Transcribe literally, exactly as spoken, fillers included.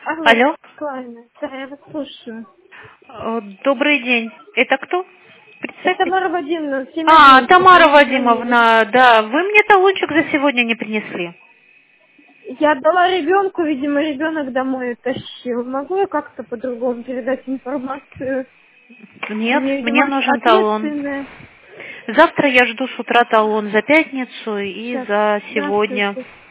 Алло, Алло. Клайна, да, я вас слушаю. Э, Добрый день. Это кто? Это Представьте. Тамара Вадимовна, семь А, один, вы Тамара мне звонили. Вадимовна, да. Вы мне талончик за сегодня не принесли. Я отдала ребенку, видимо, ребенок домой тащил. Могу я как-то по-другому передать информацию? Нет, Мне, мне видимо, нужен талон. ответственная. Завтра я жду с утра талон за пятницу и Сейчас, за сегодня. здравствуйте.